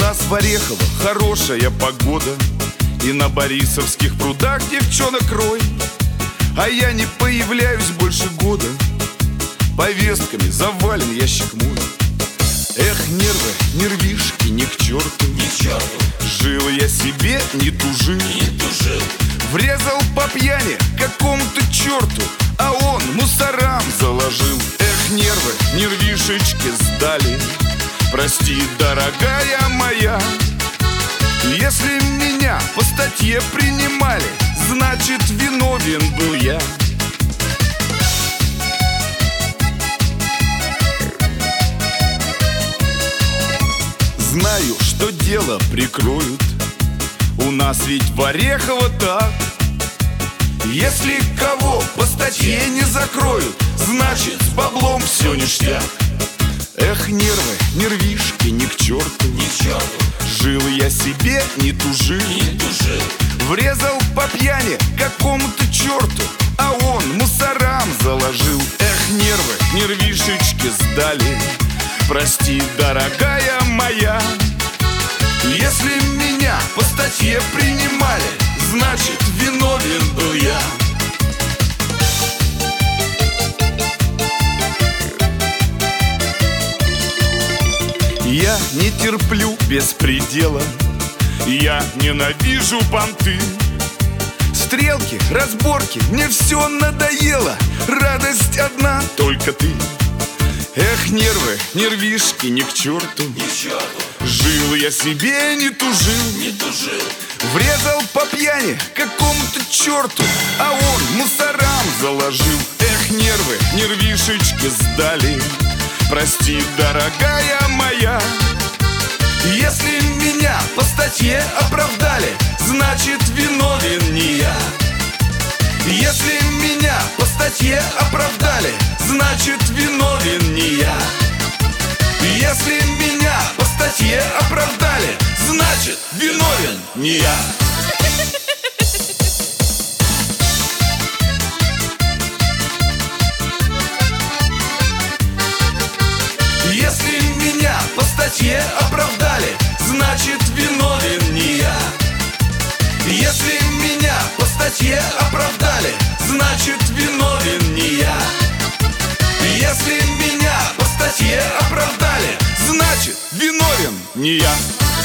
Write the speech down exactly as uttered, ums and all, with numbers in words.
нас в Орехово хорошая погода, и на Борисовских прудах девчонок рой. А я не появляюсь больше года, повестками завален ящик мой. Эх, нервы, нервишки, ни к черту, ни к черту. Жил я себе, не тужил, не тужил. Врезал по пьяни какому-то черту, а он мусорам заложил. Эх, нервы, нервишечки сдали, прости, дорогая моя. Если меня по статье принимали, значит, виновен был я. Знаю, что дело прикроют, у нас ведь в Орехово так. Если кого по статье не закроют, значит, с баблом все ништяк. Эх, нервы, нервишки, ни к черту, ни к черту. Жил я себе, не тужил, не тужил. Врезал по пьяни какому-то черту, а он мусорам заложил. Эх, нервы, нервишечки сдали, прости, дорогая моя. Если меня по статье принимали, значит, виновен был я. Я не терплю беспредела, я ненавижу понты. Стрелки, разборки, мне все надоело, радость одна, только ты. Эх, нервы, нервишки, ни к черту, ни к черту. Жил я себе, не тужил, не тужил. Врезал по пьяни какому-то черту, а он мусорам заложил. Эх, нервы, нервишечки сдали, прости, дорогая моя. Если меня по статье оправдали, значит, виновен не я. Если меня по статье оправдали, значит, виновен не я. Если меня по статье оправдали, значит, виновен не я. Если меня по статье оправдали, значит, виновен не я. Если меня по статье оправдали, значит, виновен не я. Если меня по статье оправдали, значит, виновен не я.